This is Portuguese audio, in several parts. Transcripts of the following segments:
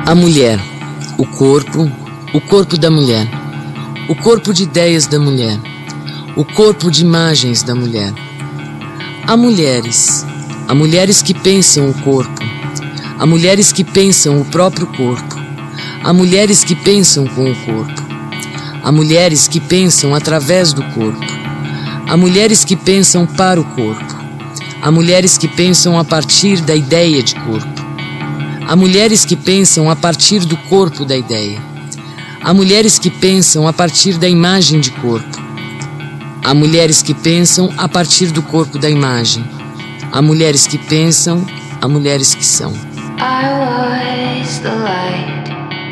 A mulher, o corpo da mulher, o corpo de ideias da mulher, o corpo de imagens da mulher. Há mulheres que pensam o corpo, há mulheres que pensam o próprio corpo, há mulheres que pensam com o corpo, há mulheres que pensam através do corpo, há mulheres que pensam para o corpo, há mulheres que pensam a partir da ideia de corpo. Há mulheres que pensam a partir do corpo da ideia. Há mulheres que pensam a partir da imagem de corpo. Há mulheres que pensam a partir do corpo da imagem. Há mulheres que pensam, há mulheres que são. I was the light,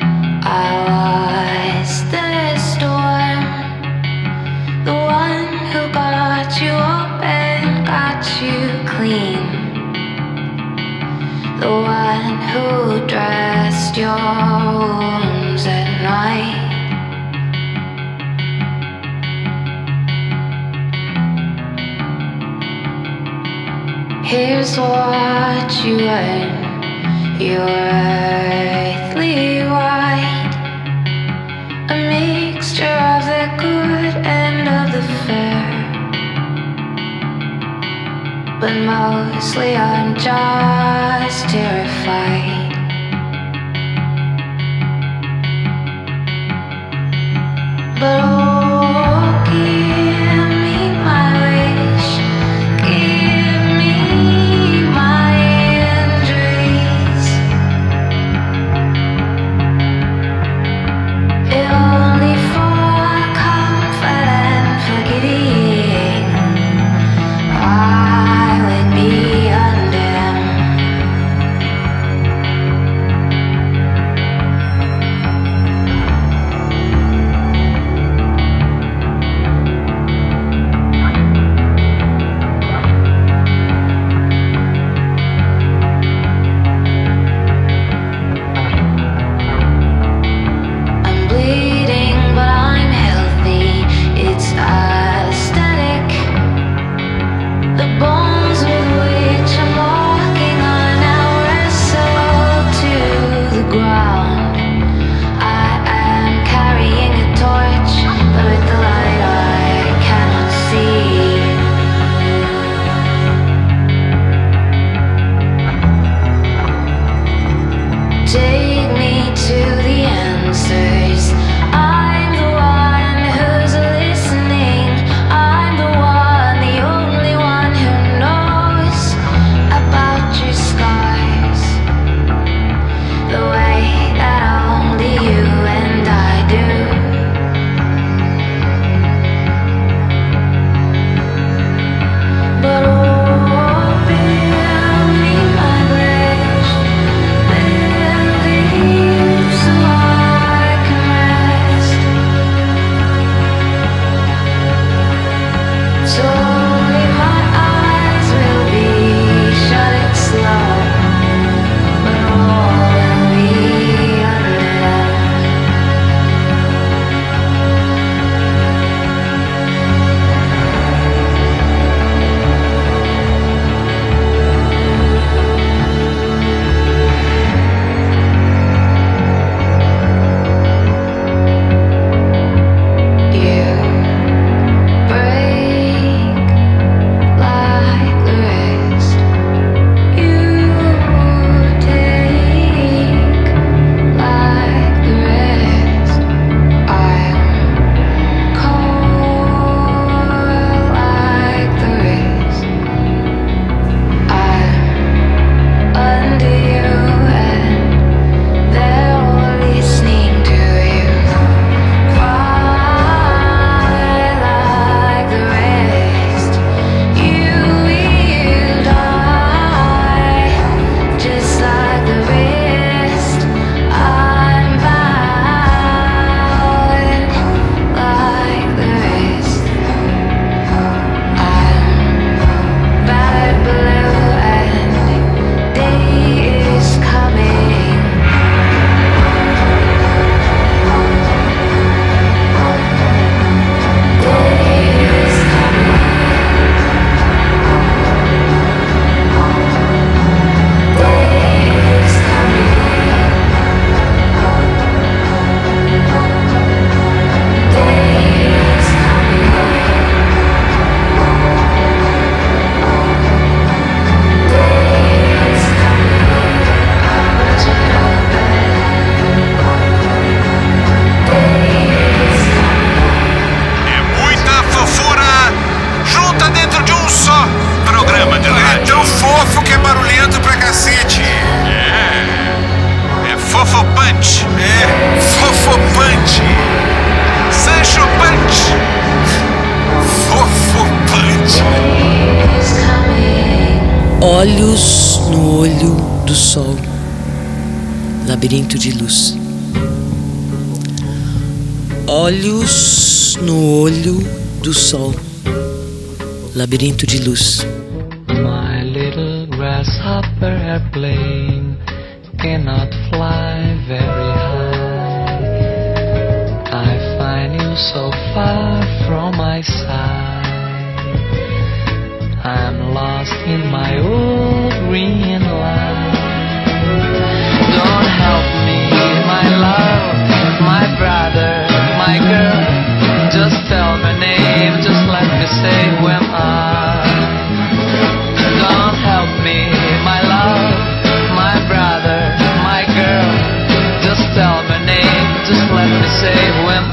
I was the storm, the one who got you up and got you clean, the one who dressed your wounds at night. Here's what you earn, your earthly white, a mixture of the good and of the fair, but mostly I'm just terrified. But oh, give me my wish, give me my injuries, if only for comfort and forgetting. I would be undone. Olhos no olho do sol, labirinto de luz. Olhos no olho do sol, labirinto de luz. My little grasshopper airplane cannot fly very high. I find you so far from my side. I'm lost in my old green line. Don't help me, my love, my brother, my girl. Just tell my name, just let me say who am I. Don't help me, my love, my brother, my girl. Just tell my name, just let me say who am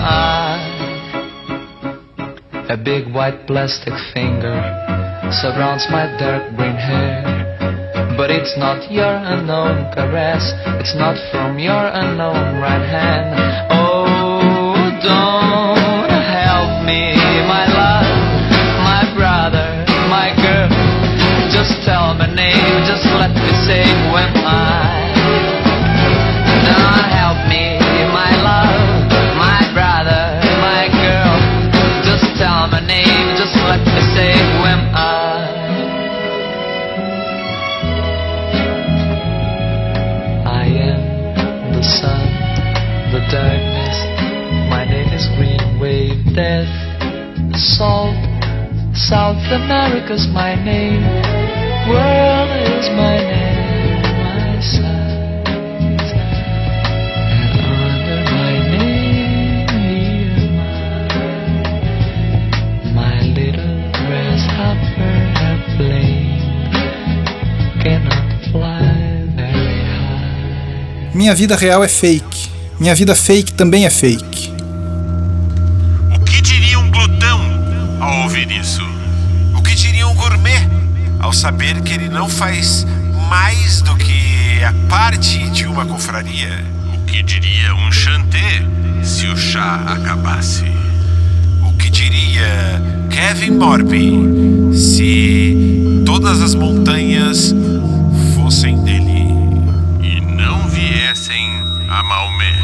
I. A big white plastic finger surrounds my dark green hair, but it's not your unknown caress, it's not from your unknown right hand. Oh, don't help me, my love, my brother, my girl. Just tell my name, just let me say who am I. Don't help me, my love, my brother, my girl. Just tell my name, just let me say who am I. I am the sun, the darkness. My name is Green Wave Death. Salt, South America's my name. World is my name, my size. And under my name here my little grasshopper airplane cannot fly very high. Minha vida real é fake. Minha vida fake também é fake. O que diria um glutão ao ouvir isso? O que diria um gourmet ao saber que ele não faz mais do que a parte de uma confraria? O que diria um chanté se o chá acabasse? O que diria Kevin Morby se todas as montanhas fossem dele e não viessem a Maomé?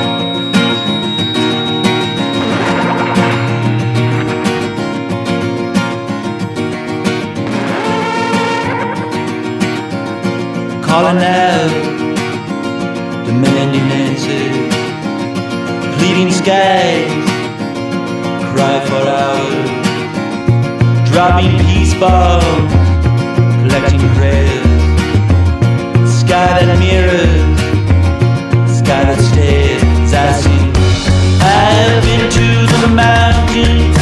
Calling out, demanding answers, pleading skies, cry for hours, dropping peace bombs, collecting prayers, sky that mirrors, sky that stares, asking, I've been to the mountain,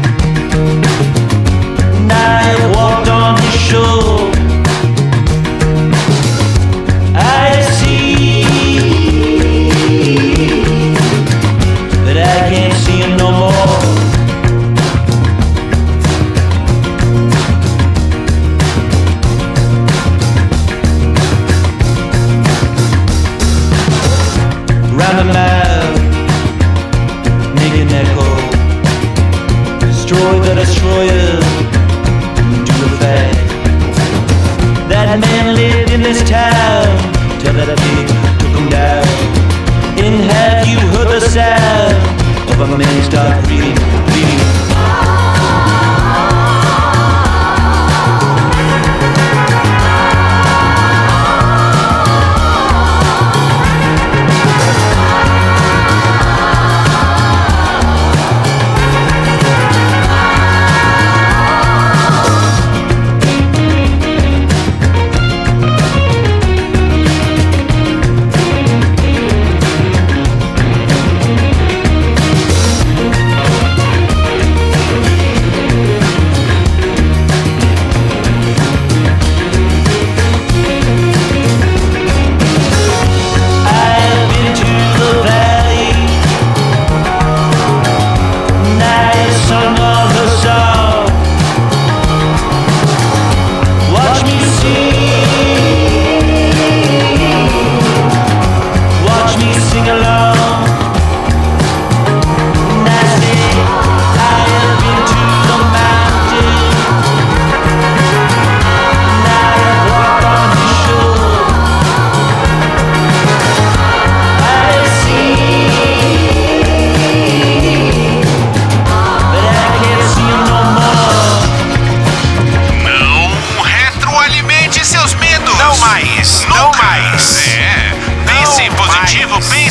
and I've walked on the shore. I see, but I can't see him no more.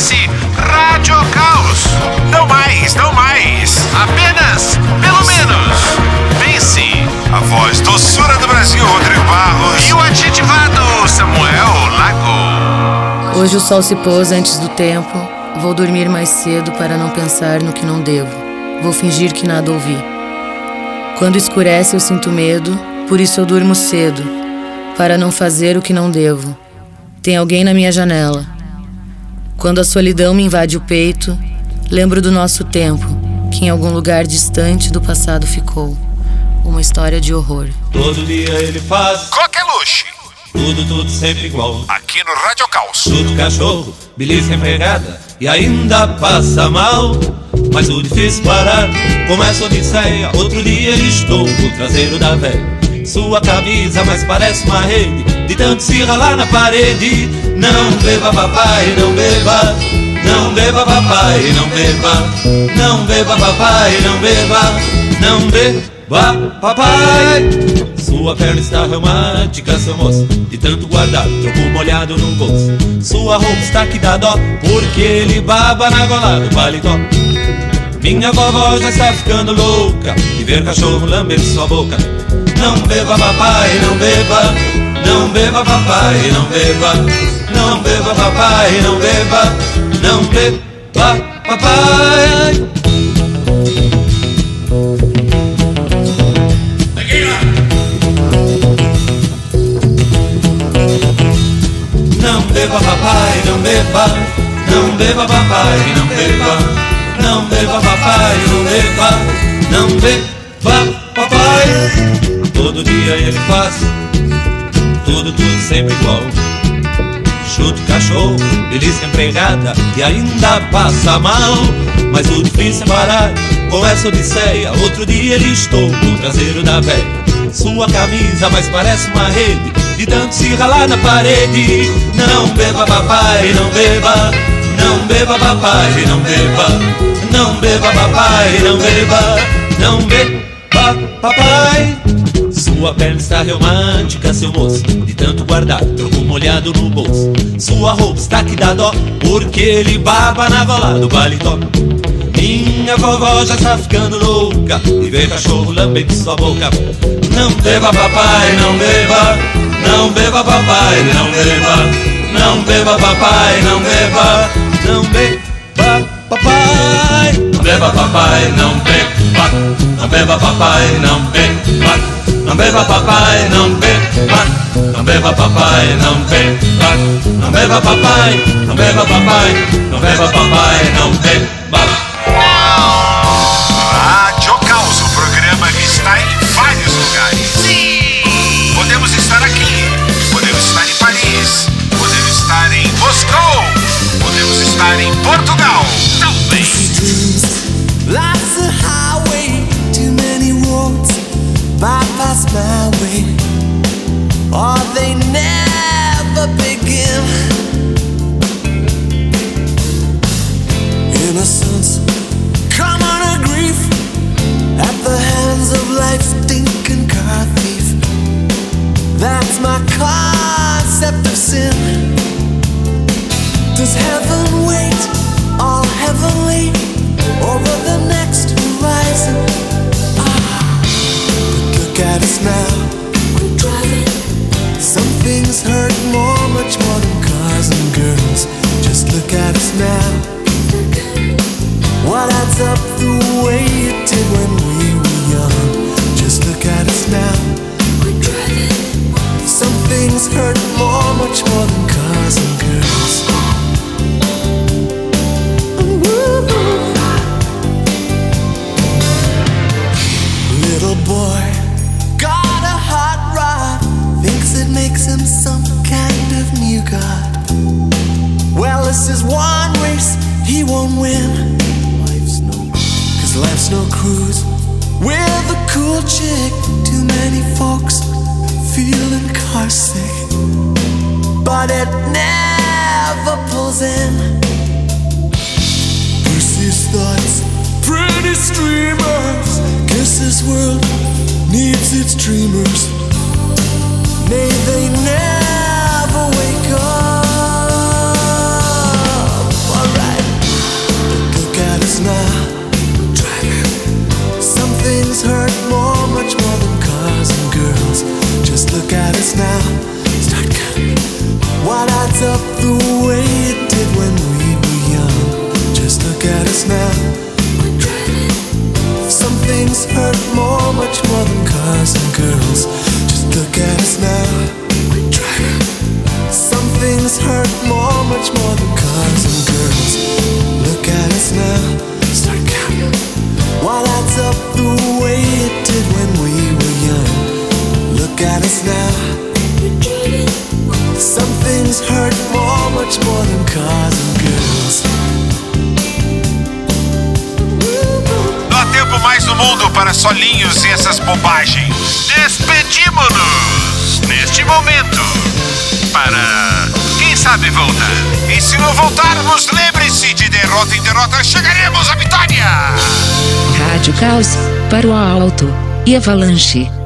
Chama-se Rádio Caos. Não mais, não mais. Apenas, pelo menos. Pense. A voz doçura do Brasil, Rodrigo Barros. E o adjetivado Samuel Lago. Hoje o sol se pôs antes do tempo. Vou dormir mais cedo para não pensar no que não devo. Vou fingir que nada ouvi. Quando escurece eu sinto medo, por isso eu durmo cedo, para não fazer o que não devo. Tem alguém na minha janela. Quando a solidão me invade o peito, lembro do nosso tempo, que em algum lugar distante do passado ficou. Uma história de horror. Todo dia ele faz Coqueluche. tudo sempre igual. Aqui no Rádio Caos. Chuta o cachorro, belisca a empregada e ainda passa mal. Mas o difícil parar começa a odisseia. Outro dia estou no traseiro da velha. Sua camisa mais parece uma rede, de tanto se ralar na parede. Não beba papai, não beba. Não beba papai, não beba. Não beba papai, não beba. Não beba papai. Sua perna está reumática, seu moço, de tanto guardar, trocou molhado no bolso. Sua roupa está que dá dó, porque ele baba na gola do paletó. Minha vovó já está ficando louca de ver cachorro lamber sua boca. Não beba papai, não beba. Não beba papai, não beba. Não beba papai, não beba. Não beba papai. Não beba papai, não beba. Não beba papai, não beba. Não beba papai, não beba. Não beba papai. Todo dia ele faz tudo sempre igual. Chuta o cachorro, belisca a empregada e ainda passa mal. Mas o difícil é parar com essa odisseia. Outro dia ele estou no traseiro da velha. Sua camisa mais parece uma rede, de tanto se ralar na parede. Não beba papai, não beba. Não beba papai, não beba. Não beba papai, não beba. Não beba papai. Sua perna está reumática, seu moço, de tanto guardar, trocou molhado no bolso. Sua roupa está que dá dó, porque ele baba na gola do paletó. Minha vovó já está ficando louca de ver cachorro lambendo sua boca. Não beba papai, não beba. Não beba papai, não beba. Não beba papai, não beba. Não beba papai. Não beba papai, não beba. Não beba papai, não beba. Não beba papai, não beba. Não beba papai, não beba. Não beba papai, não beba papai. Não beba papai, não beba. Rádio Caos, o programa que está em vários lugares. Sim! Podemos estar aqui, podemos estar em Paris, podemos estar em Moscou, podemos estar em Portugal. Talvez. Life's a highway, too many roads bypass my way, or they never begin. Innocence, common a grief at the hands of life's stinking car thief. That's my concept of sin. Does heaven wait all heavenly over the next horizon? But look at us now, we're driving. Some things hurt more, much more than cars and girls. Just look at us now. What adds up the way it did when we were young? Just look at us now, we're driving. Some things hurt more, much more than cars and girls. Little boy, got a hot rod, thinks it makes him some kind of new god. Well, this is one race he won't win. Cause life's no cruise with a cool chick. Too many folks feeling car sick, but it never pulls in. Bruce's thoughts, pretty streamers. Guess this world needs its dreamers. May they never wake up. Alright. up the way it did when we were young. Just look at us now. Some things hurt more, much more than cars and girls. Just look at us now. Some things hurt more, much more than cars and girls. Look at us now. Start counting. While adds up the way it did when we were young. Look at us now. Some things hurt more, much more than cars and girls. Não há tempo mais no mundo para solinhos e essas bobagens. Despedimos-nos neste momento para, quem sabe, voltar. E se não voltarmos, lembre-se, de derrota em derrota chegaremos à vitória. Rádio Caos, para o alto e avalanche.